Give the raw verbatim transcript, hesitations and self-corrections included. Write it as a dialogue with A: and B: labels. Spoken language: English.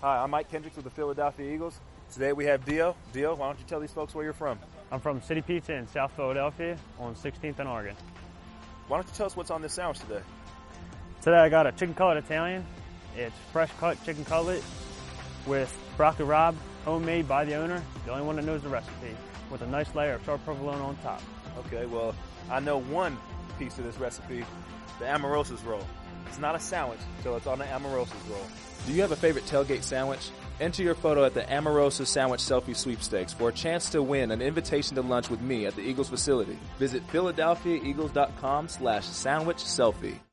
A: Hi, I'm Mike Kendricks with the Philadelphia Eagles. Today we have Dio. Dio, why don't you tell these folks where you're from?
B: I'm from City Pizza in South Philadelphia on sixteenth and Oregon.
A: Why don't you tell us what's on this sandwich today?
B: Today I got a chicken cutlet Italian. It's fresh cut chicken cutlet with broccoli rabe, homemade by the owner, the only one that knows the recipe, with a nice layer of sharp provolone on top.
A: Okay, well, I know one piece of this recipe, the Amaurosis roll. It's not a sandwich, so it's on the Amaurosis roll. Do you have a favorite tailgate sandwich? Enter your photo at the Amaurosis Sandwich Selfie Sweepstakes for a chance to win an invitation to lunch with me at the Eagles facility. Visit Philadelphia Eagles dot com slash sandwich selfie.